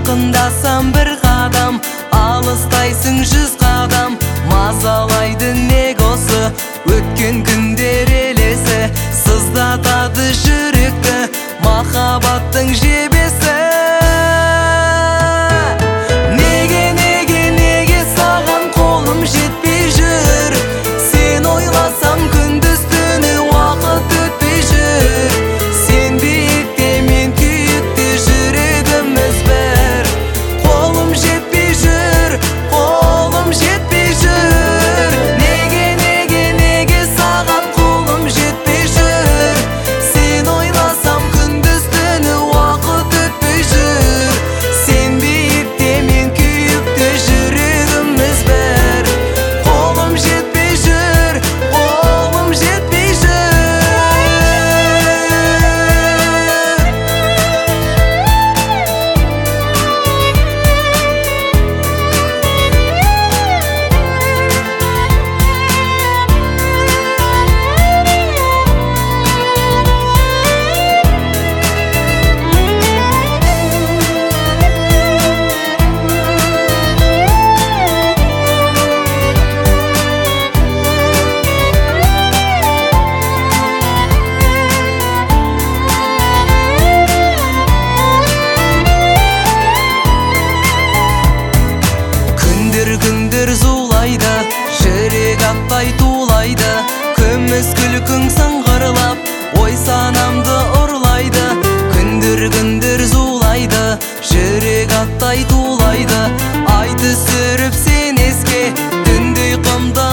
жақындасам бір қадам, алыстайсың 100 қадам. Мазалайды неге осы өткен күндер елесі, сыздатады жүректі махаббаттың жебесі. Неге саған қолым жетпей жүр, сен ойласам күндіз түні уақыт өтпей жүр. Сен биікте мен күйікте жүрегіміз бір, қолым жетпей жүр, қолым жетпей жүр. Неге саған қолым жетпей жүр, сен ойласам күндіз түні уақыт өтпей жүр. Сен биікте мен күйікте жүрегіміз бір, қолым жетпей жүр, қолым жетпей жүр. Күндер зулайды, жүрек аттай тулайды. Күміс күлкің сыңғырлап, ой санамды ұрлайды. Күндер зулайды, жүрек аттай тулайды. Ай түсіріп сен еске, түнде ұйқымды